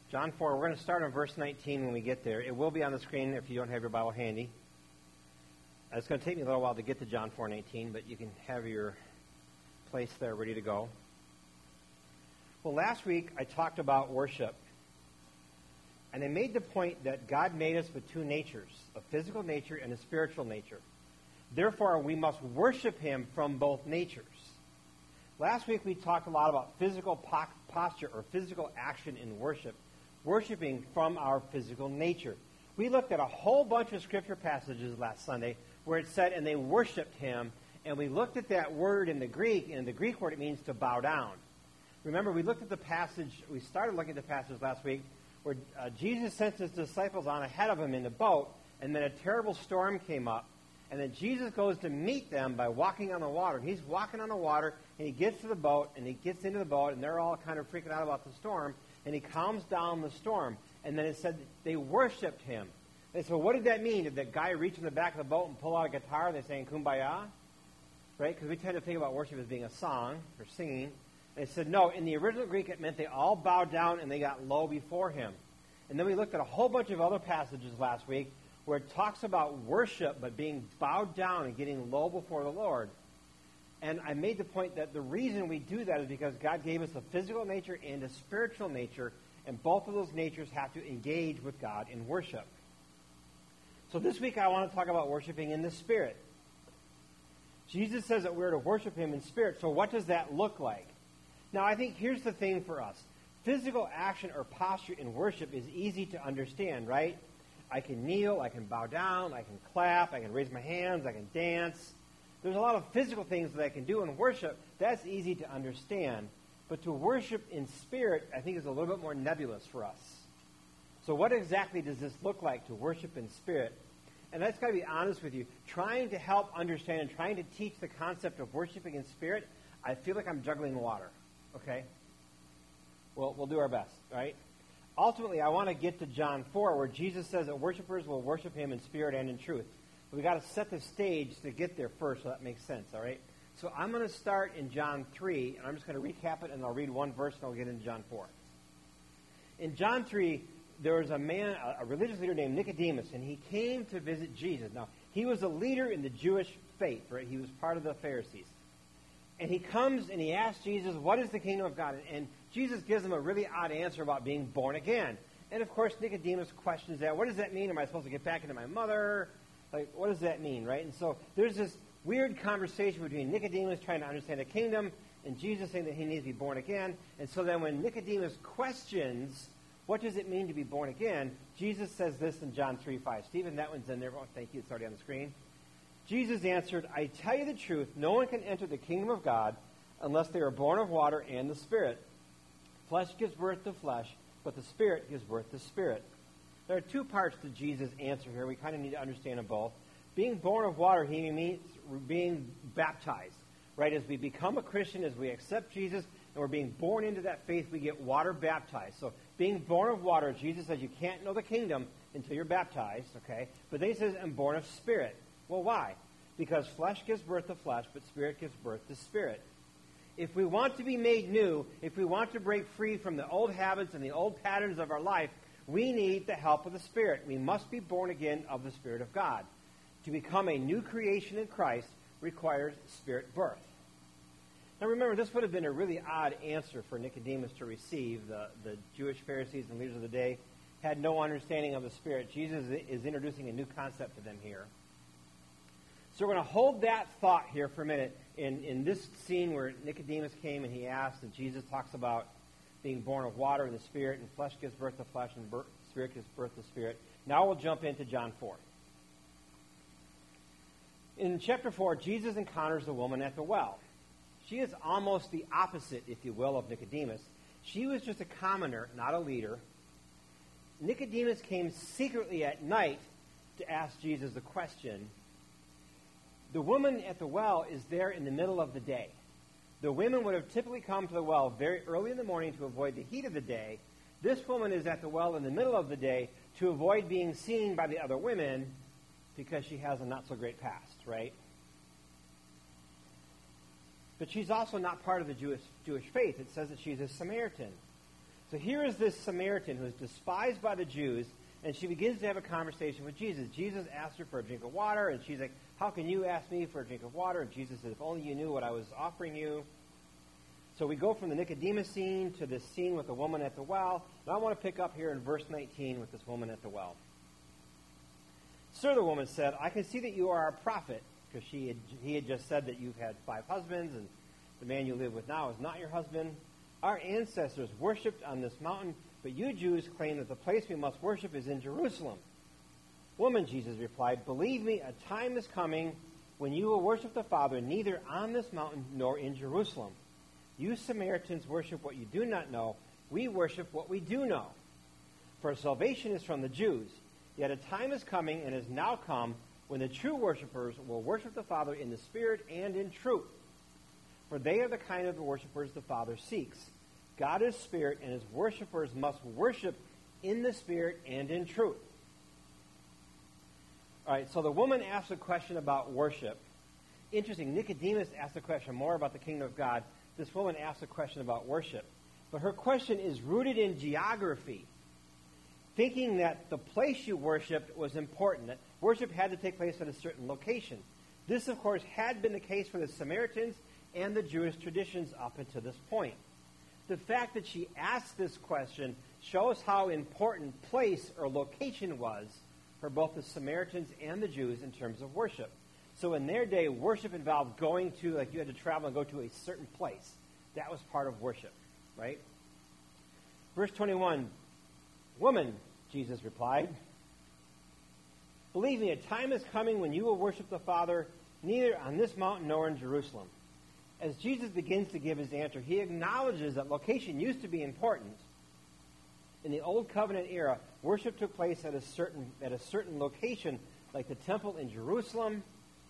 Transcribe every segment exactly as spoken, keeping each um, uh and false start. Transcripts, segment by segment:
John four, we're going to start on verse nineteen when we get there. It will be on the screen if you don't have your Bible handy. It's going to take me a little while to get to John four nineteen, but you can have your place there ready to go. Well, last week I talked about worship, and I made the point that God made us with two natures, a physical nature and a spiritual nature. Therefore, we must worship Him from both natures. Last week we talked a lot about physical po- posture or physical action in worship, worshiping from our physical nature. We looked at a whole bunch of scripture passages last Sunday where it said, and they worshiped Him, and we looked at that word in the Greek, and the Greek word it means to bow down. Remember, we looked at the passage, we started looking at the passage last week where uh, Jesus sent His disciples on ahead of Him in the boat, and then a terrible storm came up, and then Jesus goes to meet them by walking on the water. He's walking on the water, and He gets to the boat, and He gets into the boat, and they're all kind of freaking out about the storm, and He calms down the storm. And then it said they worshipped Him. And so what did that mean? Did that guy reach in the back of the boat and pull out a guitar and they're saying Kumbaya? Right? Because we tend to think about worship as being a song or singing. And it said, no, in the original Greek it meant they all bowed down and they got low before Him. And then we looked at a whole bunch of other passages last week where it talks about worship but being bowed down and getting low before the Lord. And I made the point that the reason we do that is because God gave us a physical nature and a spiritual nature, and both of those natures have to engage with God in worship. So this week I want to talk about worshiping in the Spirit. Jesus says that we're to worship Him in spirit, so what does that look like? Now I think here's the thing for us. Physical action or posture in worship is easy to understand, right? I can kneel, I can bow down, I can clap, I can raise my hands, I can dance. There's a lot of physical things that I can do in worship. That's easy to understand. But to worship in spirit, I think, is a little bit more nebulous for us. So what exactly does this look like to worship in spirit? And I've got to be honest with you. Trying to help understand and trying to teach the concept of worshiping in spirit, I feel like I'm juggling water. Okay? Well, we'll do our best, right? Ultimately, I want to get to John four, where Jesus says that worshipers will worship Him in spirit and in truth. But we've got to set the stage to get there first, so that makes sense, all right? So I'm going to start in John three, and I'm just going to recap it, and I'll read one verse, and I'll get into John four. In John three, there was a man, a religious leader named Nicodemus, and he came to visit Jesus. Now, he was a leader in the Jewish faith, right? He was part of the Pharisees. And he comes and he asks Jesus, what is the kingdom of God? And Jesus gives him a really odd answer about being born again. And, of course, Nicodemus questions that. What does that mean? Am I supposed to get back into my mother? Like, what does that mean, right? And so there's this weird conversation between Nicodemus trying to understand the kingdom and Jesus saying that he needs to be born again. And so then when Nicodemus questions, what does it mean to be born again? Jesus says this in John three five. Stephen, that one's in there. Oh, thank you. It's already on the screen. Jesus answered, I tell you the truth, no one can enter the kingdom of God unless they are born of water and the Spirit. Flesh gives birth to flesh, but the Spirit gives birth to spirit. There are two parts to Jesus' answer here. We kind of need to understand them both. Being born of water, he means being baptized, right? As we become a Christian, as we accept Jesus, and we're being born into that faith, we get water baptized. So being born of water, Jesus says you can't know the kingdom until you're baptized, okay? But then he says, I'm born of spirit. Well, why? Because flesh gives birth to flesh, but spirit gives birth to spirit. If we want to be made new, if we want to break free from the old habits and the old patterns of our life, we need the help of the Spirit. We must be born again of the Spirit of God. To become a new creation in Christ requires spirit birth. Now remember, this would have been a really odd answer for Nicodemus to receive. The, the Jewish Pharisees and leaders of the day had no understanding of the Spirit. Jesus is introducing a new concept to them here. So we're going to hold that thought here for a minute in, in this scene where Nicodemus came and he asked, and Jesus talks about being born of water and the Spirit, and flesh gives birth to flesh, and birth, Spirit gives birth to Spirit. Now we'll jump into John four. In chapter four, Jesus encounters the woman at the well. She is almost the opposite, if you will, of Nicodemus. She was just a commoner, not a leader. Nicodemus came secretly at night to ask Jesus a question. The woman at the well is there in the middle of the day. The women would have typically come to the well very early in the morning to avoid the heat of the day. This woman is at the well in the middle of the day to avoid being seen by the other women because she has a not-so-great past, right? But she's also not part of the Jewish, Jewish faith. It says that she's a Samaritan. So here is this Samaritan who is despised by the Jews, and she begins to have a conversation with Jesus. Jesus asks her for a drink of water, and she's like, how can you ask me for a drink of water? And Jesus says, if only you knew what I was offering you. So we go from the Nicodemus scene to this scene with the woman at the well. And I want to pick up here in verse nineteen with this woman at the well. Sir, the woman said, I can see that you are a prophet, because she had, he had just said that you've had five husbands, and the man you live with now is not your husband. Our ancestors worshipped on this mountain, but you Jews claim that the place we must worship is in Jerusalem. Woman, Jesus replied, believe me, a time is coming when you will worship the Father neither on this mountain nor in Jerusalem. You Samaritans worship what you do not know. We worship what we do know. For salvation is from the Jews. Yet a time is coming and has now come when the true worshipers will worship the Father in the Spirit and in truth. For they are the kind of worshipers the Father seeks. God is Spirit, and his worshipers must worship in the Spirit and in truth. All right, so the woman asked a question about worship. Interesting, Nicodemus asked a question more about the kingdom of God. This woman asked a question about worship. But her question is rooted in geography, thinking that the place you worshiped was important, that worship had to take place at a certain location. This, of course, had been the case for the Samaritans and the Jewish traditions up until this point. The fact that she asked this question shows how important place or location was for both the Samaritans and the Jews in terms of worship. So in their day, worship involved going to, like you had to travel and go to a certain place. That was part of worship, right? Verse twenty-one, woman, Jesus replied, believe me, a time is coming when you will worship the Father neither on this mountain nor in Jerusalem. As Jesus begins to give his answer, he acknowledges that location used to be important. In the Old Covenant era, worship took place at a certain at a certain location, like the temple in Jerusalem.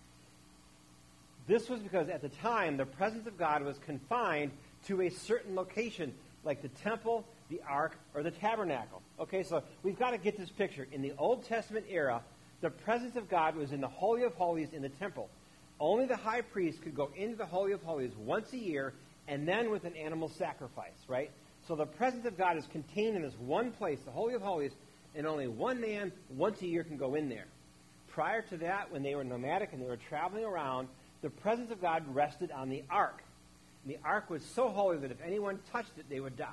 This was because at the time, the presence of God was confined to a certain location, like the temple, the ark, or the tabernacle. Okay, so we've got to get this picture. In the Old Testament era, the presence of God was in the Holy of Holies in the temple. Only the high priest could go into the Holy of Holies once a year, and then with an animal sacrifice, right? So the presence of God is contained in this one place, the Holy of Holies, and only one man once a year can go in there. Prior to that, when they were nomadic and they were traveling around, the presence of God rested on the ark. And the ark was so holy that if anyone touched it, they would die.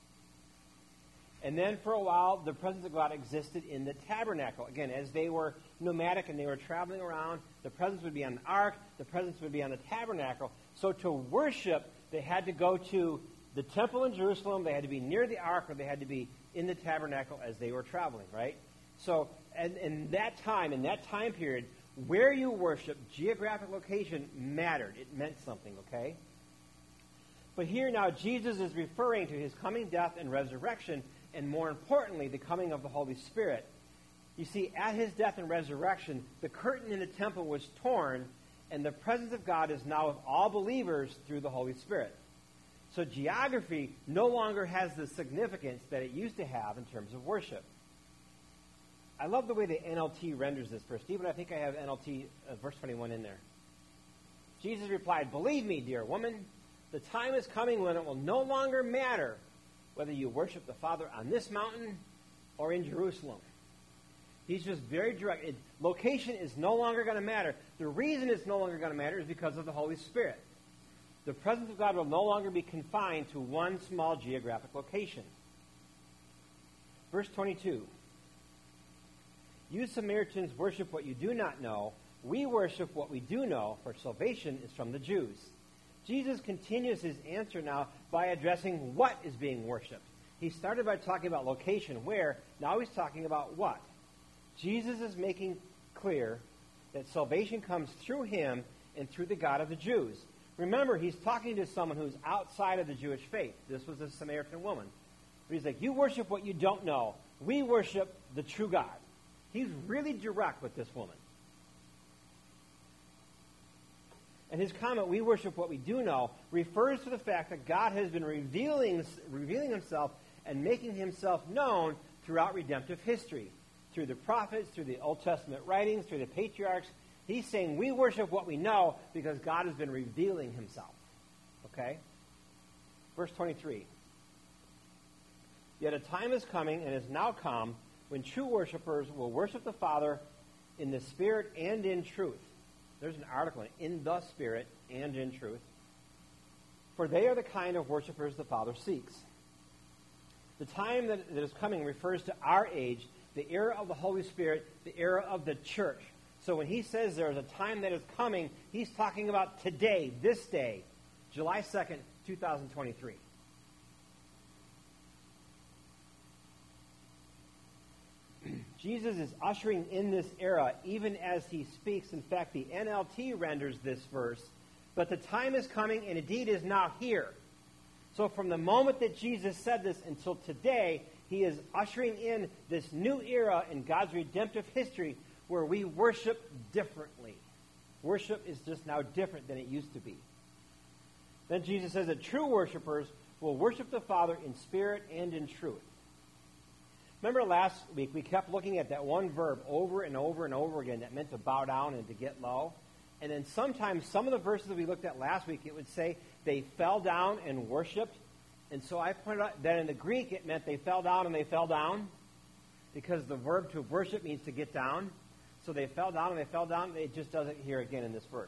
And then for a while, the presence of God existed in the tabernacle. Again, as they were nomadic and they were traveling around, the presence would be on the ark, the presence would be on the tabernacle. So to worship, they had to go to the temple in Jerusalem, they had to be near the ark, or they had to be in the tabernacle as they were traveling, right? So and in that time, in that time period, where you worship, geographic location mattered. It meant something, okay? But here now, Jesus is referring to his coming death and resurrection, and more importantly, the coming of the Holy Spirit. You see, at his death and resurrection, the curtain in the temple was torn, and the presence of God is now with all believers through the Holy Spirit. So geography no longer has the significance that it used to have in terms of worship. I love the way the N L T renders this verse. Stephen, I think I have N L T uh, verse twenty-one in there. Jesus replied, believe me, dear woman, the time is coming when it will no longer matter whether you worship the Father on this mountain or in Jerusalem. He's just very direct. It, location is no longer going to matter. The reason it's no longer going to matter is because of the Holy Spirit. The presence of God will no longer be confined to one small geographic location. Verse twenty-two. You Samaritans worship what you do not know. We worship what we do know, for salvation is from the Jews. Jesus continues his answer now by addressing what is being worshipped. He started by talking about location, where. Now he's talking about what. Jesus is making clear that salvation comes through him and through the God of the Jews. Remember, he's talking to someone who's outside of the Jewish faith. This was a Samaritan woman. But he's like, you worship what you don't know. We worship the true God. He's really direct with this woman. And his comment, we worship what we do know, refers to the fact that God has been revealing, revealing himself and making himself known throughout redemptive history. Through the prophets, through the Old Testament writings, through the patriarchs. He's saying we worship what we know because God has been revealing himself. Okay? Verse twenty-three. Yet a time is coming and is now come when true worshipers will worship the Father in the Spirit and in truth. There's an article, in the Spirit and in truth. For they are the kind of worshipers the Father seeks. The time that, that is coming refers to our age, the era of the Holy Spirit, the era of the church. So when he says there is a time that is coming, he's talking about today, this day, July second, two thousand twenty-three. Jesus is ushering in this era even as he speaks. In fact, the N L T renders this verse, but the time is coming and indeed is now here. So from the moment that Jesus said this until today, he is ushering in this new era in God's redemptive history where we worship differently. Worship is just now different than it used to be. Then Jesus says that true worshipers will worship the Father in spirit and in truth. Remember last week we kept looking at that one verb over and over and over again that meant to bow down and to get low. And then sometimes some of the verses that we looked at last week, it would say they fell down and worshiped. And so I pointed out that in the Greek it meant they fell down and they fell down because the verb to worship means to get down. So they fell down and they fell down. It just does it here again in this verse.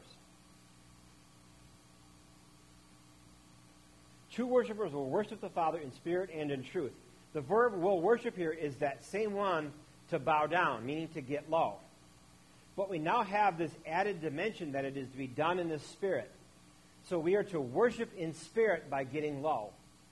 True worshipers will worship the Father in spirit and in truth. The verb will worship here is that same one to bow down, meaning to get low. But we now have this added dimension that it is to be done in the spirit. So we are to worship in spirit by getting low.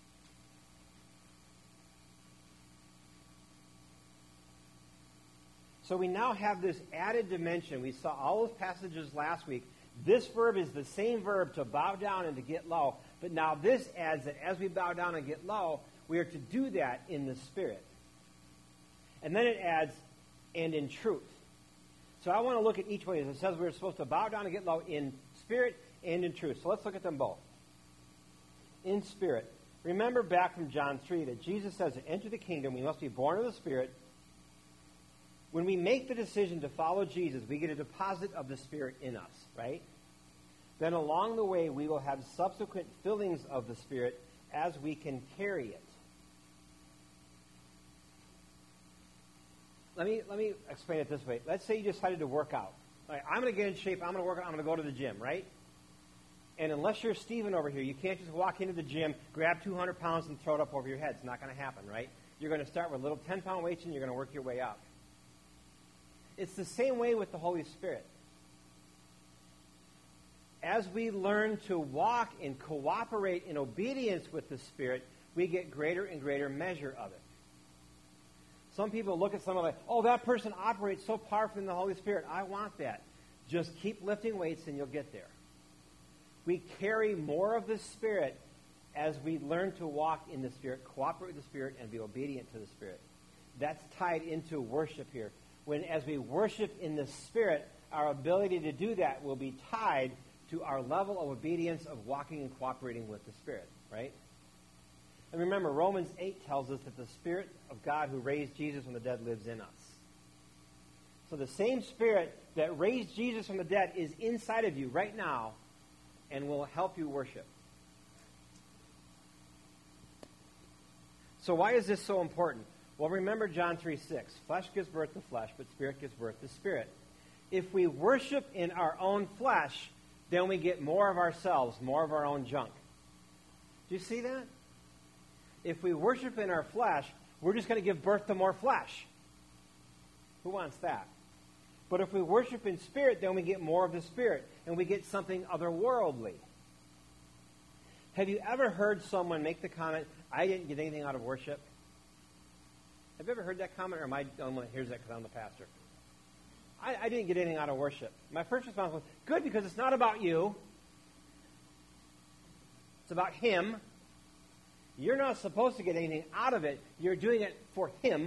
So we now have this added dimension. We saw all those passages last week. This verb is the same verb to bow down and to get low. But now this adds that as we bow down and get low, we are to do that in the Spirit. And then it adds, and in truth. So I want to look at each one. It says we're supposed to bow down and get low in spirit and in truth. So let's look at them both. In spirit. Remember back from John three that Jesus says to enter the kingdom, we must be born of the Spirit. When we make the decision to follow Jesus, we get a deposit of the Spirit in us, right? Then along the way, we will have subsequent fillings of the Spirit as we can carry it. Let me let me explain it this way. Let's say you decided to work out. All right, I'm going to get in shape. I'm going to work out. I'm going to go to the gym, right? And unless you're Stephen over here, you can't just walk into the gym, grab two hundred pounds, and throw it up over your head. It's not going to happen, right? You're going to start with little ten-pound weights, and you're going to work your way up. It's the same way with the Holy Spirit. As we learn to walk and cooperate in obedience with the Spirit, we get greater and greater measure of it. Some people look at someone like, oh, that person operates so powerfully in the Holy Spirit. I want that. Just keep lifting weights and you'll get there. We carry more of the Spirit as we learn to walk in the Spirit, cooperate with the Spirit, and be obedient to the Spirit. That's tied into worship here. When as we worship in the Spirit, our ability to do that will be tied to our level of obedience of walking and cooperating with the Spirit, right? And remember, Romans eight tells us that the Spirit of God who raised Jesus from the dead lives in us. So the same Spirit that raised Jesus from the dead is inside of you right now and will help you worship. So why is this so important? Well, remember John three six. Flesh gives birth to flesh, but Spirit gives birth to spirit. If we worship in our own flesh, then we get more of ourselves, more of our own junk. Do you see that? If we worship in our flesh, we're just going to give birth to more flesh. Who wants that? But if we worship in spirit, then we get more of the Spirit, and we get something otherworldly. Have you ever heard someone make the comment, I didn't get anything out of worship? Have you ever heard that comment, or am I the only one that hears that because I'm the pastor? I, I didn't get anything out of worship. My first response was, good, because it's not about you. It's about Him. You're not supposed to get anything out of it. You're doing it for Him.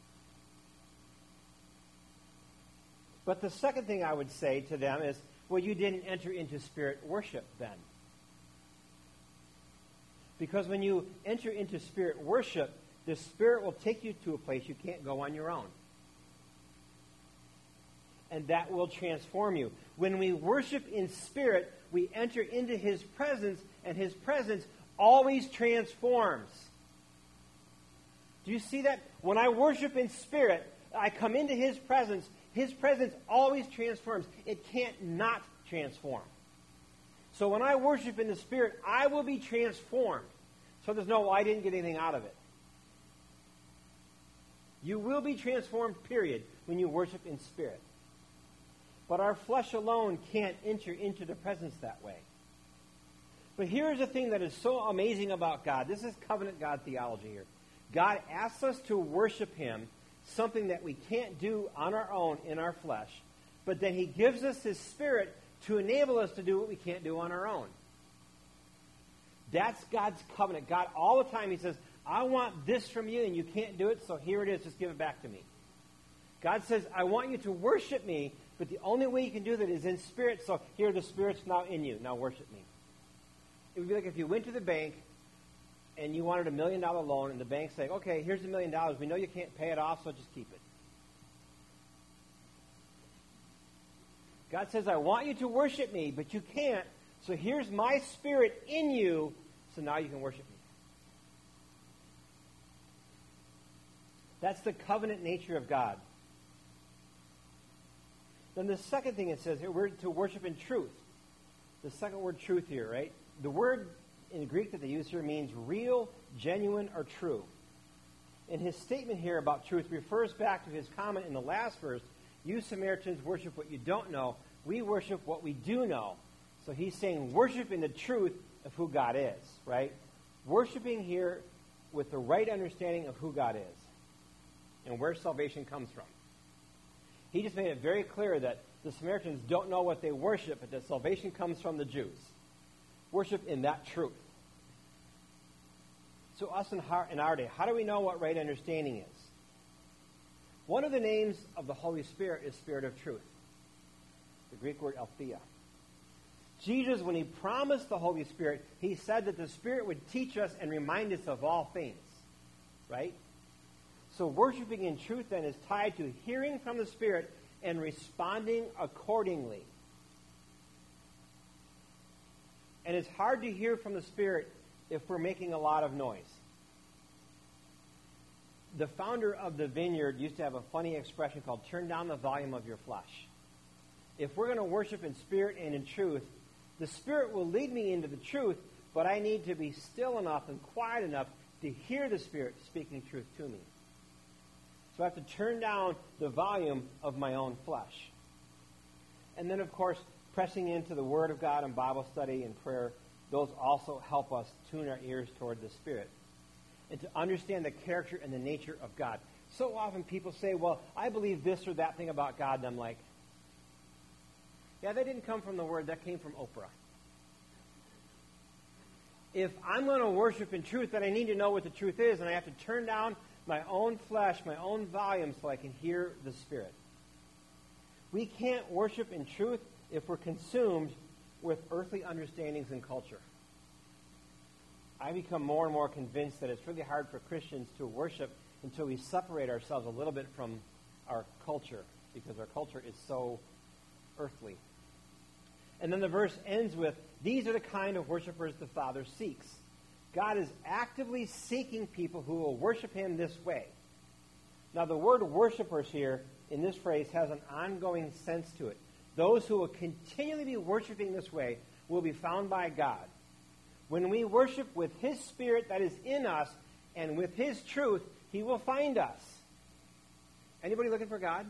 But the second thing I would say to them is, well, you didn't enter into spirit worship then. Because when you enter into spirit worship, the Spirit will take you to a place you can't go on your own. And that will transform you. When we worship in spirit, we enter into His presence, and His presence always transforms. Do you see that? When I worship in spirit, I come into His presence. His presence always transforms. It can't not transform. So when I worship in the Spirit, I will be transformed. So there's no, well, I didn't get anything out of it. You will be transformed, period, when you worship in spirit. But our flesh alone can't enter into the presence that way. But here's the thing that is so amazing about God. This is covenant God theology here. God asks us to worship Him, something that we can't do on our own in our flesh, but then He gives us His Spirit to enable us to do what we can't do on our own. That's God's covenant. God, all the time, He says, I want this from you, and you can't do it, so here it is. Just give it back to me. God says, I want you to worship me, but the only way you can do that is in spirit, so here the Spirit's now in you. Now worship me. It would be like if you went to the bank and you wanted a million dollar loan, and the bank's saying, okay, here's a million dollars. We know you can't pay it off, so just keep it. God says, I want you to worship me, but you can't, so here's my Spirit in you, so now you can worship me. That's the covenant nature of God. Then the second thing it says here, we're to worship in truth. The second word, truth, here, right? The word in Greek that they use here means real, genuine, or true. And his statement here about truth refers back to his comment in the last verse, you Samaritans worship what you don't know. We worship what we do know. So he's saying worship in the truth of who God is, right? Worshiping here with the right understanding of who God is and where salvation comes from. He just made it very clear that the Samaritans don't know what they worship, but that salvation comes from the Jews. Worship in that truth. So us in our, in our day, how do we know what right understanding is? One of the names of the Holy Spirit is Spirit of Truth. The Greek word Aletheia. Jesus, when he promised the Holy Spirit, he said that the Spirit would teach us and remind us of all things. Right? So worshiping in truth then is tied to hearing from the Spirit and responding accordingly. And it's hard to hear from the Spirit if we're making a lot of noise. The founder of the Vineyard used to have a funny expression called turn down the volume of your flesh. If we're going to worship in spirit and in truth, the Spirit will lead me into the truth, but I need to be still enough and quiet enough to hear the Spirit speaking truth to me. So I have to turn down the volume of my own flesh. And then, of course, pressing into the Word of God and Bible study and prayer, those also help us tune our ears toward the Spirit and to understand the character and the nature of God. So often people say, well, I believe this or that thing about God, and I'm like, yeah, that didn't come from the Word, that came from Oprah. If I'm going to worship in truth, then I need to know what the truth is, and I have to turn down my own flesh, my own volume, so I can hear the Spirit. We can't worship in truth if we're consumed with earthly understandings and culture. I become more and more convinced that it's really hard for Christians to worship until we separate ourselves a little bit from our culture, because our culture is so earthly. And then the verse ends with, these are the kind of worshipers the Father seeks. God is actively seeking people who will worship him this way. Now, the word worshipers here in this phrase has an ongoing sense to it. Those who will continually be worshiping this way will be found by God. When we worship with his Spirit that is in us and with his truth, he will find us. Anybody looking for God?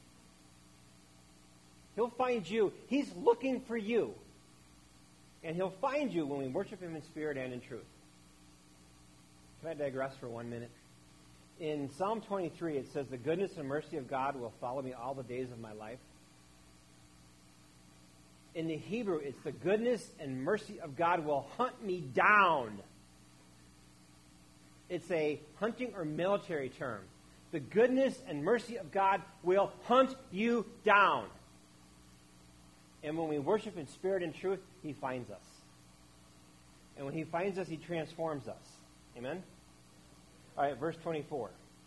He'll find you. He's looking for you. And he'll find you when we worship him in spirit and in truth. Can I digress for one minute? In Psalm twenty-three, it says, the goodness and mercy of God will follow me all the days of my life. In the Hebrew, it's the goodness and mercy of God will hunt me down. It's a hunting or military term. The goodness and mercy of God will hunt you down. And when we worship in spirit and truth, he finds us. And when he finds us, he transforms us. Amen? All right, verse twenty-four.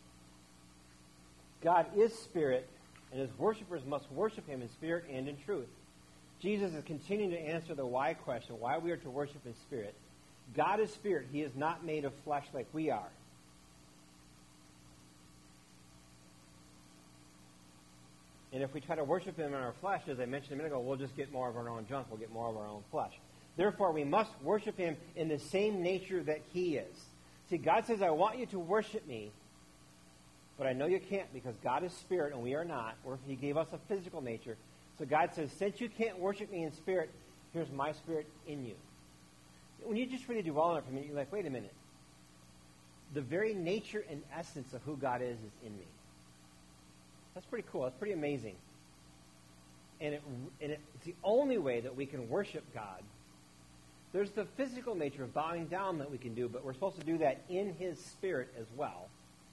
God is spirit, and his worshipers must worship him in spirit and in truth. Jesus is continuing to answer the why question, why we are to worship in spirit. God is spirit. He is not made of flesh like we are. if we try to worship him in our flesh, as I mentioned a minute ago, we'll just get more of our own junk. We'll get more of our own flesh. Therefore, we must worship him in the same nature that he is. See, God says, I want you to worship me, but I know you can't because God is spirit and we are not. Or he gave us a physical nature. So God says, since you can't worship me in spirit, here's my spirit in you. When you just really dwell on it for a minute, you're like, wait a minute. The very nature and essence of who God is is in me. That's pretty cool. That's pretty amazing. And, it, and it, it's the only way that we can worship God. There's the physical nature of bowing down that we can do, but we're supposed to do that in his spirit as well.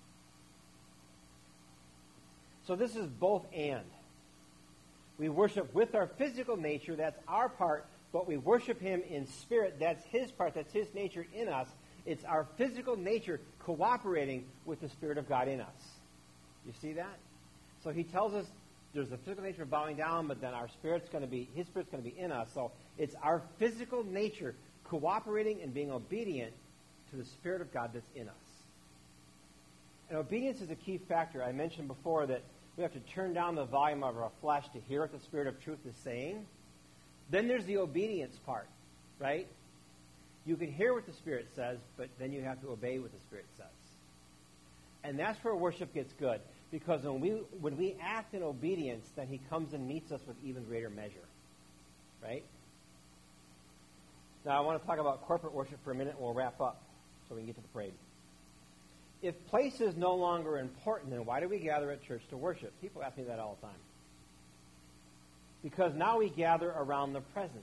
So this is both and. We worship with our physical nature, that's our part, but we worship him in spirit, that's his part, that's his nature in us. It's our physical nature cooperating with the Spirit of God in us. You see that? So he tells us there's the physical nature of bowing down, but then our spirit's going to be, his spirit's going to be in us. So it's our physical nature cooperating and being obedient to the Spirit of God that's in us. And obedience is a key factor. I mentioned before that we have to turn down the volume of our flesh to hear what the Spirit of truth is saying. Then there's the obedience part, right? You can hear what the Spirit says, but then you have to obey what the Spirit says. And that's where worship gets good. Because when we when we act in obedience, then he comes and meets us with even greater measure. Right? Now I want to talk about corporate worship for a minute and we'll wrap up so we can get to the parade. If place is no longer important, then why do we gather at church to worship? People ask me that all the time. Because now we gather around the presence.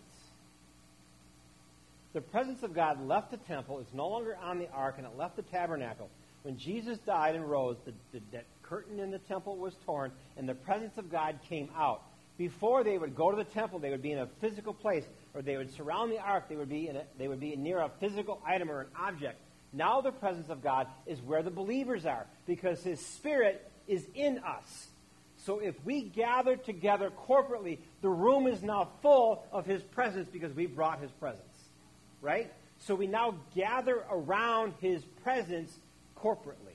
The presence of God left the temple, it's no longer on the ark, and it left the tabernacle. When Jesus died and rose, the, the, that curtain in the temple was torn, and the presence of God came out. Before they would go to the temple, they would be in a physical place, or they would surround the ark, they would be in a, they would be near a physical item or an object. Now the presence of God is where the believers are, because his Spirit is in us. So if we gather together corporately, the room is now full of his presence because we brought his presence. Right? So we now gather around his presence corporately.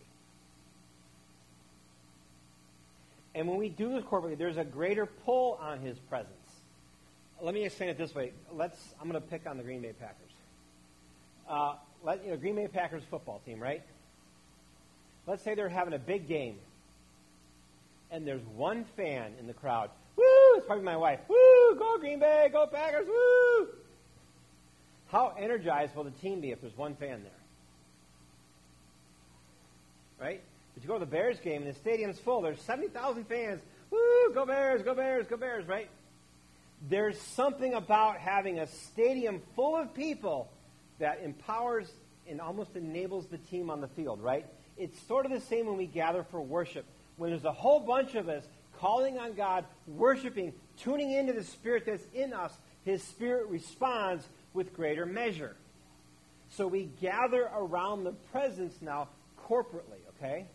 And when we do this corporately, there's a greater pull on his presence. Let me explain it this way. Let's. I'm going to pick on the Green Bay Packers. Uh, let, you know, Green Bay Packers football team, right? Let's say they're having a big game, and there's one fan in the crowd. Woo! It's probably my wife. Woo! Go Green Bay! Go Packers! Woo! How energized will the team be if there's one fan there? Right? But you go to the Bears game and the stadium's full. There's seventy thousand fans. Woo! Go Bears! Go Bears! Go Bears! Right? There's something about having a stadium full of people that empowers and almost enables the team on the field, right? It's sort of the same when we gather for worship. When there's a whole bunch of us calling on God, worshiping, tuning into the Spirit that's in us, his Spirit responds with greater measure. So we gather around the presence now corporately, okay?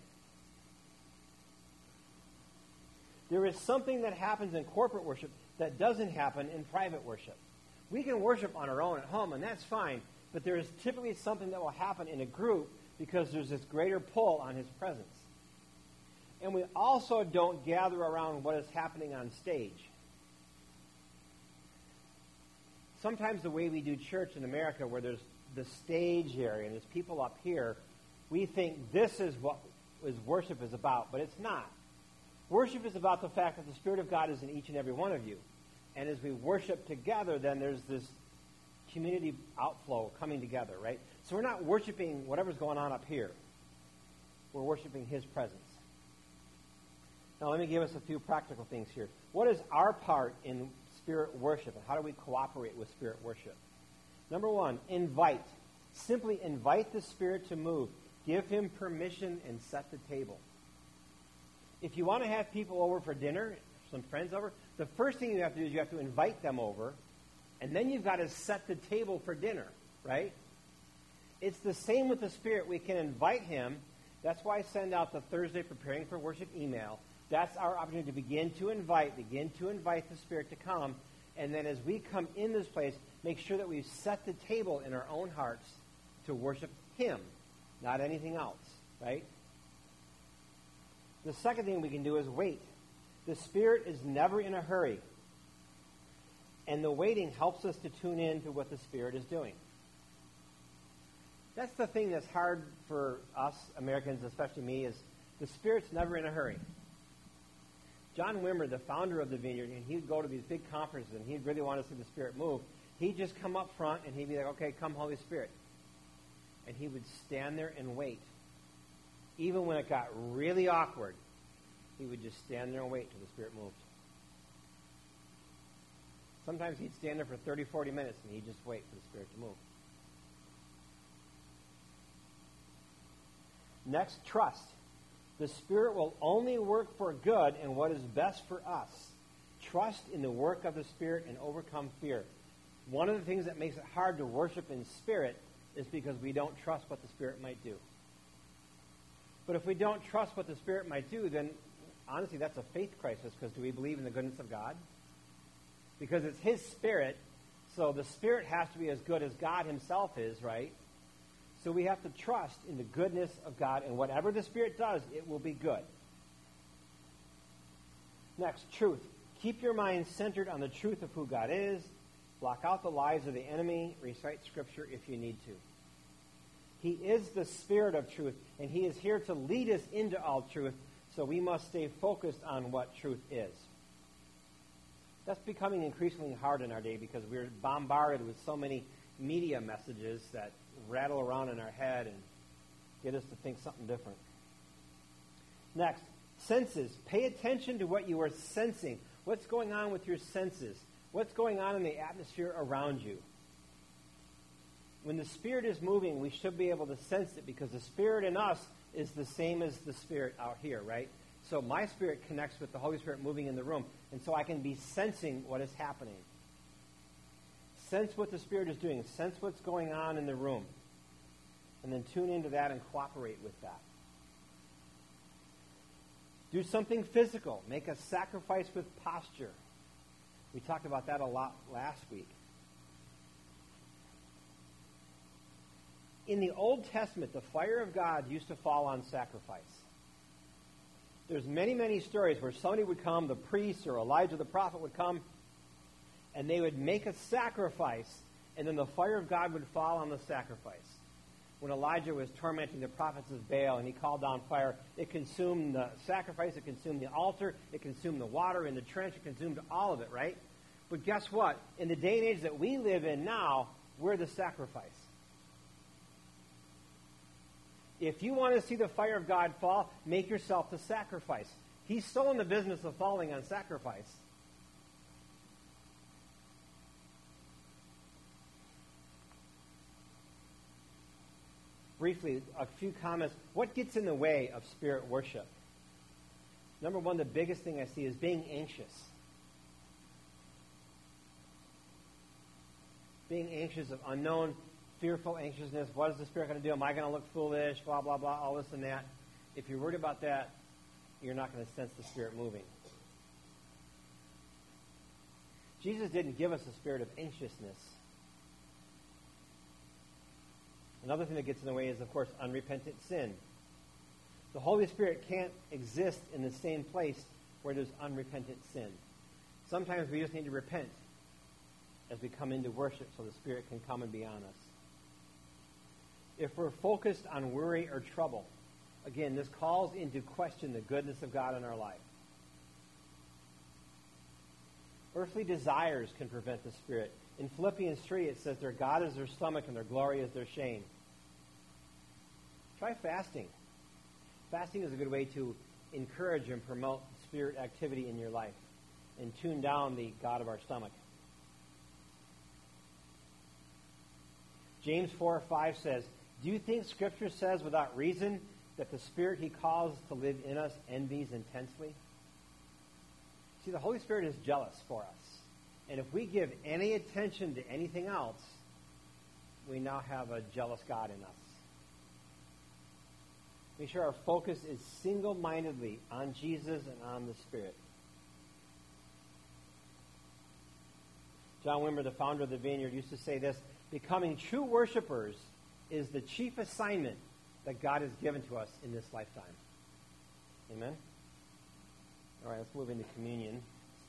There is something that happens in corporate worship that doesn't happen in private worship. We can worship on our own at home, and that's fine, but there is typically something that will happen in a group because there's this greater pull on his presence. And we also don't gather around what is happening on stage. Sometimes the way we do church in America, where there's the stage area and there's people up here, we think this is what is worship is about, but it's not. Worship is about the fact that the Spirit of God is in each and every one of you. And as we worship together, then there's this community outflow coming together, right? So we're not worshiping whatever's going on up here. We're worshiping his presence. Now let me give us a few practical things here. What is our part in spirit worship, and how do we cooperate with spirit worship? Number one, invite. Simply invite the Spirit to move. Give him permission and set the table. If you want to have people over for dinner, some friends over, the first thing you have to do is you have to invite them over, and then you've got to set the table for dinner, right? It's the same with the Spirit. We can invite him. That's why I send out the Thursday Preparing for Worship email. That's our opportunity to begin to invite, begin to invite the Spirit to come. And then as we come in this place, make sure that we set the table in our own hearts to worship him, not anything else, right? The second thing we can do is wait. The Spirit is never in a hurry. And the waiting helps us to tune in to what the Spirit is doing. That's the thing that's hard for us Americans, especially me, is the Spirit's never in a hurry. John Wimmer, the founder of the Vineyard, and he'd go to these big conferences, and he'd really want to see the Spirit move. He'd just come up front, and he'd be like, okay, come Holy Spirit. And he would stand there and wait. Even when it got really awkward, he would just stand there and wait till the Spirit moved. Sometimes he'd stand there for thirty, forty minutes, and he'd just wait for the Spirit to move. Next, trust. The Spirit will only work for good and what is best for us. Trust in the work of the Spirit and overcome fear. One of the things that makes it hard to worship in spirit is because we don't trust what the Spirit might do. But if we don't trust what the Spirit might do, then honestly that's a faith crisis, because do we believe in the goodness of God? Because it's His Spirit, so the Spirit has to be as good as God Himself is, right? So we have to trust in the goodness of God, and whatever the Spirit does, it will be good. Next, truth. Keep your mind centered on the truth of who God is. Block out the lies of the enemy. Recite Scripture if you need to. He is the Spirit of truth, and He is here to lead us into all truth, so we must stay focused on what truth is. That's becoming increasingly hard in our day because we're bombarded with so many media messages that rattle around in our head and get us to think something different. Next, senses. Pay attention to what you are sensing. What's going on with your senses? What's going on in the atmosphere around you? When the Spirit is moving, we should be able to sense it because the Spirit in us is the same as the Spirit out here, right? So my spirit connects with the Holy Spirit moving in the room, and so I can be sensing what is happening. Sense what the Spirit is doing. Sense what's going on in the room. And then tune into that and cooperate with that. Do something physical. Make a sacrifice with posture. We talked about that a lot last week. In the Old Testament, the fire of God used to fall on sacrifice. There's many, many stories where somebody would come, the priest or Elijah the prophet would come, and they would make a sacrifice, and then the fire of God would fall on the sacrifice. When Elijah was tormenting the prophets of Baal and he called down fire, it consumed the sacrifice, it consumed the altar, it consumed the water in the trench, it consumed all of it, right? But guess what? In the day and age that we live in now, we're the sacrifice. If you want to see the fire of God fall, make yourself the sacrifice. He's still in the business of falling on sacrifice. Briefly, a few comments. What gets in the way of spirit worship? Number one, the biggest thing I see is being anxious. Being anxious of unknown, fearful anxiousness. What is the Spirit going to do? Am I going to look foolish? Blah, blah, blah, all this and that. If you're worried about that, you're not going to sense the Spirit moving. Jesus didn't give us a spirit of anxiousness. Another thing that gets in the way is, of course, unrepentant sin. The Holy Spirit can't exist in the same place where there's unrepentant sin. Sometimes we just need to repent as we come into worship so the Spirit can come and be on us. If we're focused on worry or trouble, again, this calls into question the goodness of God in our life. Earthly desires can prevent the Spirit. In Philippians three, it says their God is their stomach and their glory is their shame. Try fasting. Fasting is a good way to encourage and promote Spirit activity in your life and tune down the God of our stomach. James four five says, do you think Scripture says without reason that the Spirit He calls to live in us envies intensely? See, the Holy Spirit is jealous for us. And if we give any attention to anything else, we now have a jealous God in us. Make sure our focus is single-mindedly on Jesus and on the Spirit. John Wimber, the founder of the Vineyard, used to say this: becoming true worshipers is the chief assignment that God has given to us in this lifetime. Amen? All right, let's move into communion.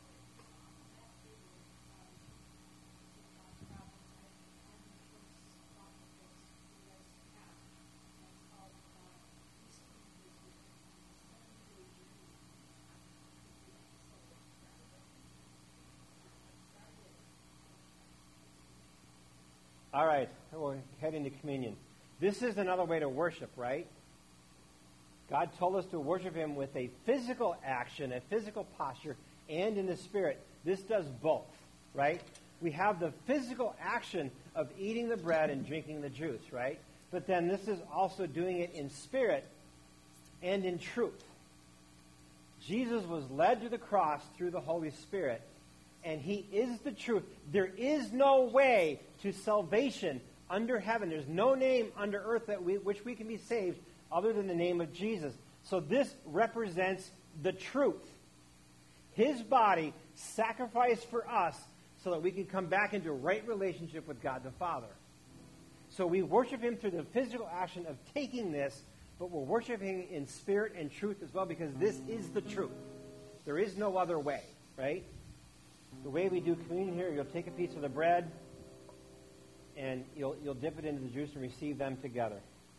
All right, we'll head into communion. This is another way to worship, right? God told us to worship him with a physical action, a physical posture, and in the spirit. This does both, right? We have the physical action of eating the bread and drinking the juice, right? But then this is also doing it in spirit and in truth. Jesus was led to the cross through the Holy Spirit, and he is the truth. There is no way to salvation under heaven. There's no name under earth that we, which we can be saved other than the name of Jesus. So this represents the truth. His body sacrificed for us so that we can come back into a right relationship with God the Father. So we worship him through the physical action of taking this, but we're worshiping in spirit and truth as well, because this is the truth. There is no other way, right? The way we do communion here, you'll take a piece of the bread and you'll, you'll dip it into the juice and receive them together.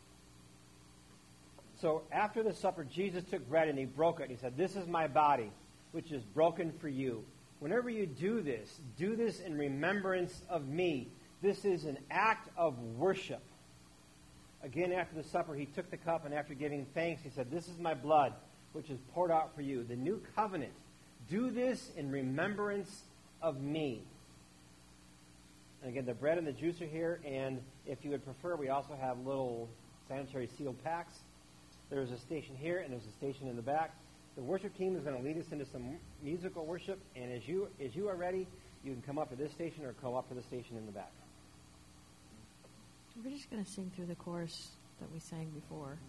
So after the supper, Jesus took bread and he broke it. He said, "This is my body, which is broken for you. Whenever you do this, do this in remembrance of me." This is an act of worship. Again, after the supper, he took the cup, and after giving thanks, he said, "This is my blood, which is poured out for you, the new covenant. Do this in remembrance of me." And again, the bread and the juice are here, and if you would prefer, we also have little sanitary sealed packs. There's a station here, and there's a station in the back. The worship team is going to lead us into some musical worship, and as you as you are ready, you can come up to this station or come up to the station in the back. We're just going to sing through the chorus that we sang before.